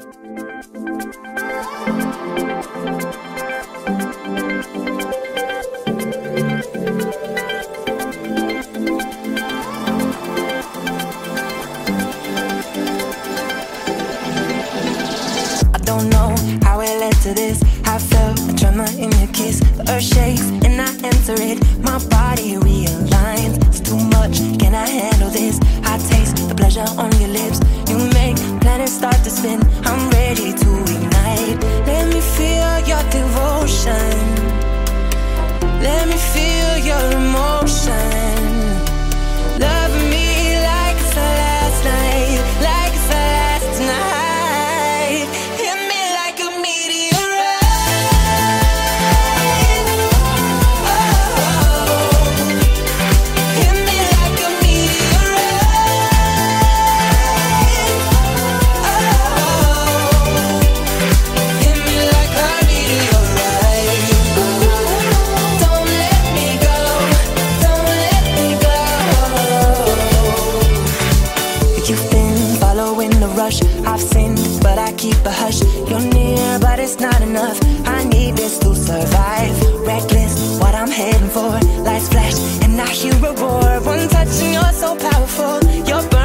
Don't know how it led to this. I felt a tremor in your kiss. The earth shakes and I enter it. My body realigns. It's too much, can I handle this? I taste the pleasure on your lips. You make planets start to spin. I'm ready to ignite. Let me feel your devotion. Let me feel your emotion. Love me like it's the last night. Like it's the last night. I've sinned, but I keep a hush. You're near, but it's not enough. I need this to survive. Reckless, what I'm heading for. Lights flash, and I hear a roar. One touch and you're so powerful. You're burning.